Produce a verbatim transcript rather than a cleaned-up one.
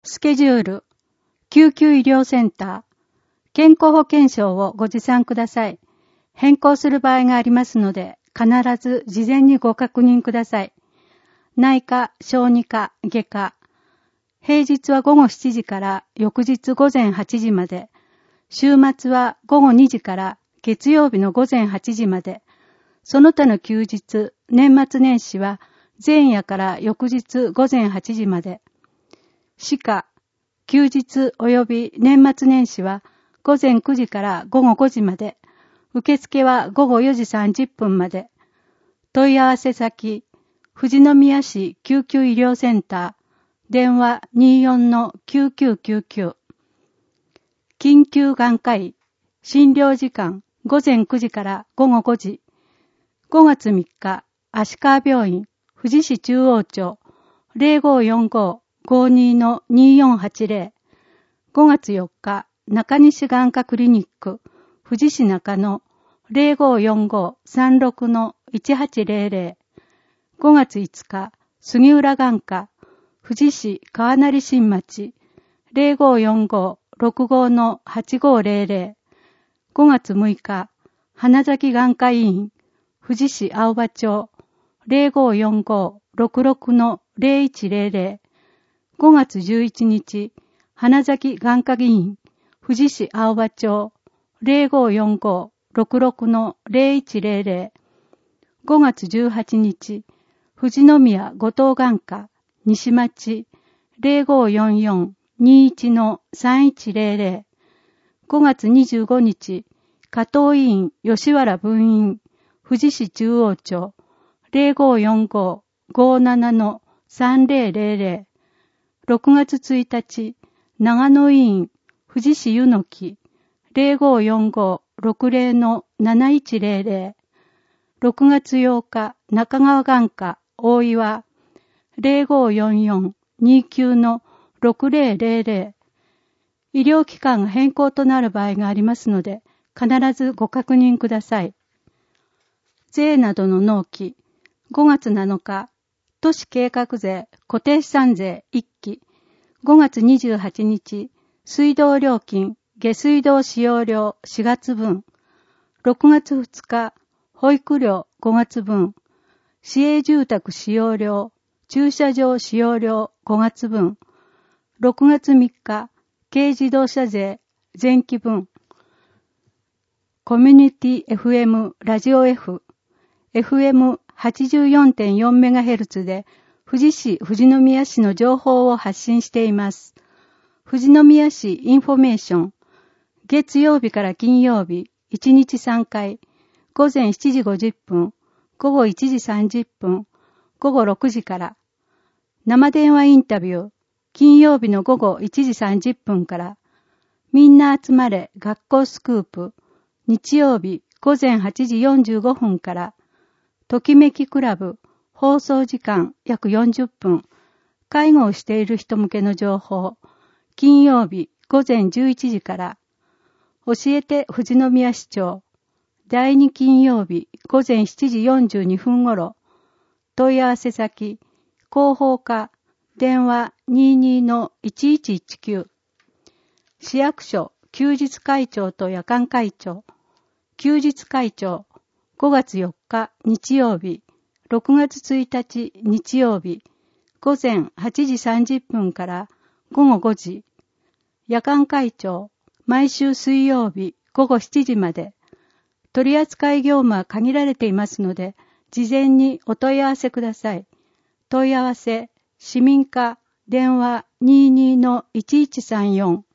スケジュール、救急医療センター、健康保険証をご持参ください。変更する場合がありますので、必ず事前にご確認ください。内科、小児科、外科。平日はごごしちじから翌日ごぜんはちじまで。週末はごごにじから月曜日のごぜんはちじまで。その他の休日、年末年始は前夜から翌日ごぜんはちじまで。歯科、休日及び年末年始はごぜんくじからごごごじまで。受付はごごよじさんじゅっぷんまで。問い合わせ先、富士宮市救急医療センター。電話 にじゅうよんのきゅうきゅうきゅうきゅう。緊急眼科医。診療時間ごぜんくじからごごごじ。ごがつみっか、足川病院、富士市中央町 ゼロごよんご ごに のによんはちゼロ。ごがつよっか、中西眼科クリニック、富士市中野 ゼロごよんご さんろく のいちはちゼロゼロ。ごがついつか、杉浦眼科、富士市川成新町 ゼロごよんご ろくご のはちごゼロゼロ。ごがつむいか、花咲眼科医院、富士市青葉町 ゼロごよんご ろくろく のゼロいちゼロゼロ。ごがつじゅういちにち、花咲眼科議員、富士市青葉町 ゼロごよんご ろくろく のゼロいちゼロゼロ。ごがつじゅうはちにち、富士宮後藤眼科、西町 ゼロごよんよん にいち のさんいちゼロゼロ。ごがつにじゅうごにち、加藤医院吉原分院、富士市中央町 ゼロごよんご ごなな のさんゼロゼロゼロ。ろくがつついたち、長野医院富士市湯の木 ゼロごよんご ろくゼロ のなないちゼロゼロ。ろくがつようか、中川眼科大岩 ゼロごよんよん にきゅう のろくゼロゼロゼロ。医療機関が変更となる場合がありますので、必ずご確認ください。税などの納期、ごがつなのか、都市計画税、固定資産税いっき、ごがつにじゅうはちにち、水道料金、下水道使用料しがつぶん、ろくがつふつか、保育料ごがつぶん、市営住宅使用料、駐車場使用料ごがつぶん、ろくがつみっか、軽自動車税前期分、コミュニティ エフエム ラジオ F、エフエムはちじゅうよんてんよんメガヘルツ で富士市富士宮市の情報を発信しています。富士宮市インフォメーション、月曜日から金曜日、いちにちさんかい、ごぜんしちじごじゅっぷん、ごごいちじさんじゅっぷん、ごごろくじから、生電話インタビュー、金曜日のごごいちじさんじゅっぷんから、みんな集まれ学校スクープ、日曜日ごぜんはちじよんじゅうごふんから、ときめきクラブ、放送時間約よんじゅっぷん、介護をしている人向けの情報、金曜日ごぜんじゅういちじから、教えて富士宮市長、だいに金曜日ごぜんしちじよんじゅうにふんごろ、問い合わせ先、広報課、電話 にじゅうにのいちいちいちきゅう、市役所、休日会長と夜間会長、休日会長、ごがつよっか日曜日、ろくがつついたち日曜日、ごぜんはちじさんじゅっぷんからごごごじ、夜間会長、毎週水曜日ごごしちじまで、取扱業務は限られていますので、事前にお問い合わせください。問い合わせ、市民課、電話 にじゅうにのいちいちさんよん、